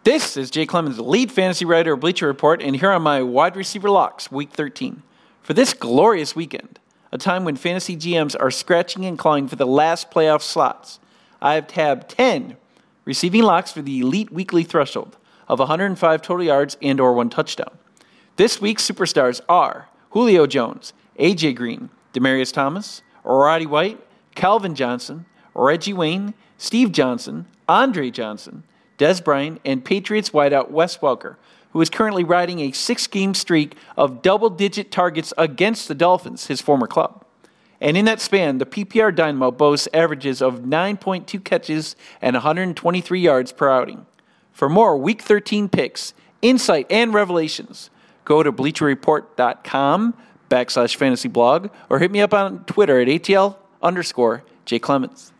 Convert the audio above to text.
This is Jay Clemens, lead fantasy writer of Bleacher Report, and here are my wide receiver locks, Week 13. For this glorious weekend, a time when fantasy GMs are scratching and clawing for the last playoff slots, I have tabbed 10 receiving locks for the elite weekly threshold of 105 total yards and or 1 touchdown. This week's superstars are Julio Jones, A.J. Green, Demaryius Thomas, Roddy White, Calvin Johnson, Reggie Wayne, Steve Johnson, Andre Johnson, Dez Bryant, and Patriots wideout Wes Welker, who is currently riding a 6-game streak of double-digit targets against the Dolphins, his former club. And in that span, the PPR Dynamo boasts averages of 9.2 catches and 123 yards per outing. For more Week 13 picks, insight, and revelations, go to BleacherReport.com/fantasyblog or hit me up on Twitter at ATL_Jay Clemens.